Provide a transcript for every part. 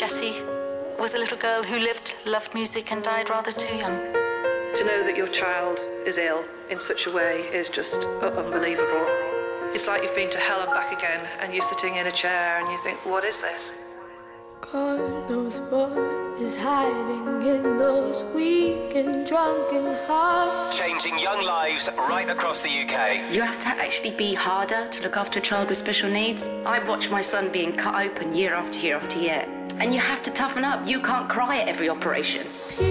Jessie was a little girl who loved music and died rather too young. To know that your child is ill in such a way is just unbelievable. It's like you've been to hell and back again, and you're sitting in a chair and you think, what is this? God knows what is hiding in those weak and drunken hearts. Changing young lives right across the UK. You have to actually be harder to look after a child with special needs. I watch my son being cut open year after year after year. And you have to toughen up. You can't cry at every operation.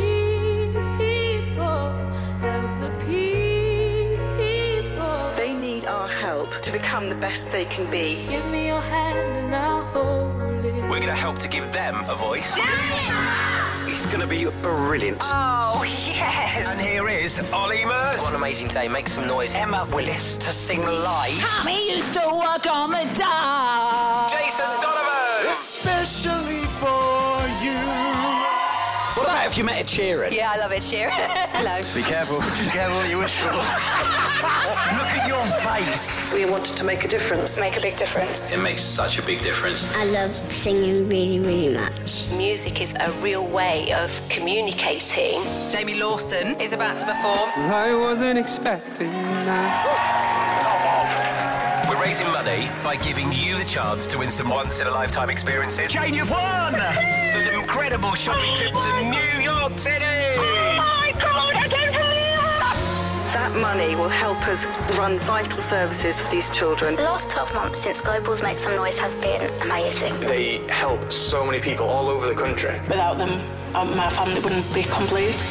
They need our help to become the best they can be. Give me your hand and I'll hold it. We're going to help to give them a voice. It's going to be brilliant. Oh, yes. And here is Ollie Murs. What an amazing day. Make some noise. Emma Willis to sing live. He used to work on the dock. Jason Donovan. Especially for you. What about if you met Ed Sheeran? Yeah, I love it, Sheeran. Hello. Be careful. Just careful what you wish for. Look at your face. We wanted to make a difference. Make a big difference. It makes such a big difference. I love singing really, really much. Music is a real way of communicating. Jamie Lawson is about to perform. I wasn't expecting that. We're raising money by giving you the chance to win some once-in-a-lifetime experiences. Jane, you've won! An incredible shopping trip to New York City! Oh my God, I don't believe that! That money will help us run vital services for these children. The last 12 months since Global's Make Some Noise have been amazing. They help so many people all over the country. Without them, my family wouldn't be complete.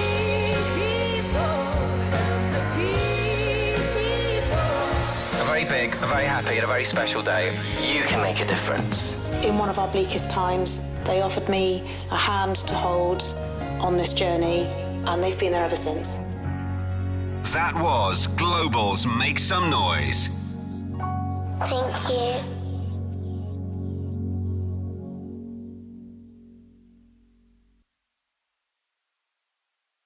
A very big, a very happy and a very special day. You can make a difference. In one of our bleakest times, they offered me a hand to hold on this journey, and they've been there ever since. That was Global's Make Some Noise. Thank you.